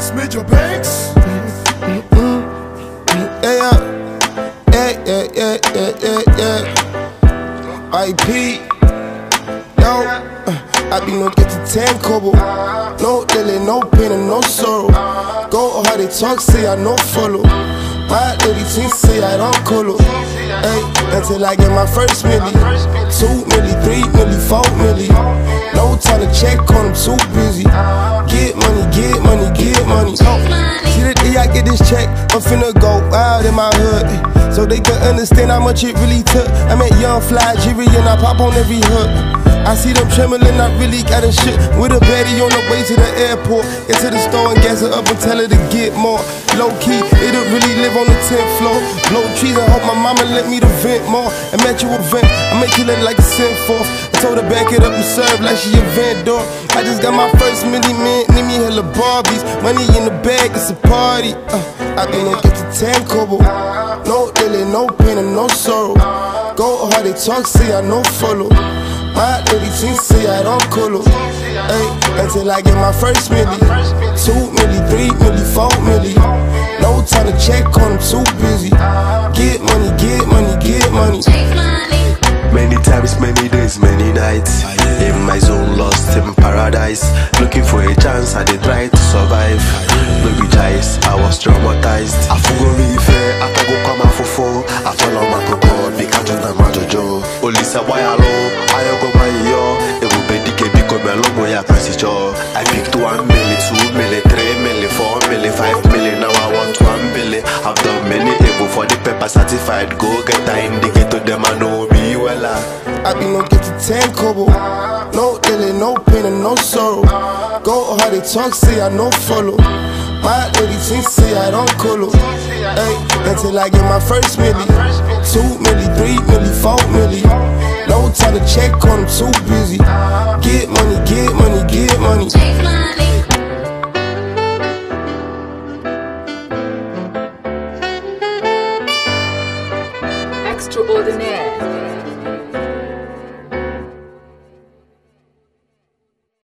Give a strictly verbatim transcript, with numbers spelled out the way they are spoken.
Smidge Banks. Yeah, yeah, yeah, yeah, yeah, yeah, yeah. I P, yo, uh, I be no get to ten kobo. No delay, no pain and no sorrow. Go how they talk, say I no follow. My lady team say I don't colo. Hey, until I get my first milli. Two milli, three milli, four milli. No time to check on them, too busy. Get money, get money, get money. Oh. See the day I get this check, I'm finna go wild in my hood, so they can understand how much it really took. I met young fly Jerry and I pop on every hook. I see them trembling, I really got a shit. With a baddie on the way to the airport. Get to the store and gas her up and tell her to get more. Low key, it'll really live on the tenth floor. Blow trees, I hope my mama let me to vent more. And met you a vent, I make you look like a send forth. I told her back it up and serve like she a vendor. I just got my first milli man, need me hella Barbies. Money in the bag, it's a party. Uh, I been to get to ten kobo. No delay, no pain and no sorrow. Go how they talk, say I no follow. My lady team say I don't colo. Ay, until I get my first milli. Two milli, three milli, four milli. No time to check on them, too busy. Get money, get money, get money. Many times, many days, many nights. In my zone, lost in paradise. Looking for a chance, I did try to survive. No be choice, I was traumatized. I forgot me fair, I go come out for four. I follow my God, we can't do that matter, Joe. Olisa, why alone? I go my yo. It will be decay because my logo, ya passage. I picked one million, two million, three million, four million, five million. Now I want one billion. I've done many evil for the paper certified. Go get the indicator, them I know me well. I be no get to ten kobo. No delay, no pain and no sorrow. Go how they talk, say I no follow. My lady team say I don't colo. Ay, until I get my first milli. Two milli, three milli, four milli. No time to check on them, too busy. Get money, get money, get money. Extraordinaire.